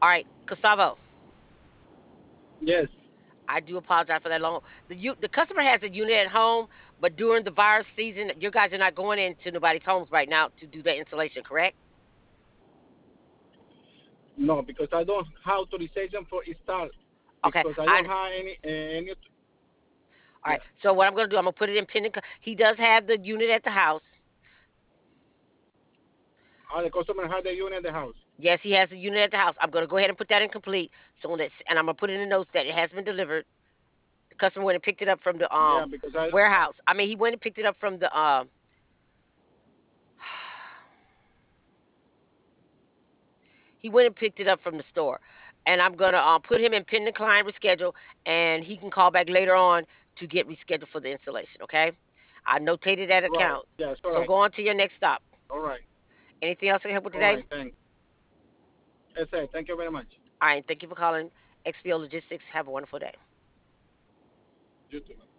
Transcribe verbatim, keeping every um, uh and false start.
All right, Gustavo. Yes. I do apologize for that long. The u- the customer has a unit at home, but during the virus season, you guys are not going into nobody's homes right now to do that installation, correct? No, because I don't have authorization for install Okay. because I don't I have any uh, any. All Yeah. right. So what I'm going to do, I'm going to put it in pending. co- He does have the unit at the house. Ah, the customer has the unit in the house. Yes, he has a unit at the house. I'm going to go ahead and put that in complete. So that, and I'm going to put in the notes that it has been delivered. The customer went and picked it up from the Yeah, um because I warehouse. I mean, he went and picked it up from the um. He went and picked it up from the store, and I'm gonna um, put him in pending client reschedule, and he can call back later on to get rescheduled for the installation. Okay, I notated that right. account. Yes. All So right. go on to your next stop. All right. Anything else I can help with All today? right. Thanks. That's it. Thank you very much. All right, thank you for calling X P O Logistics. Have a wonderful day. You too.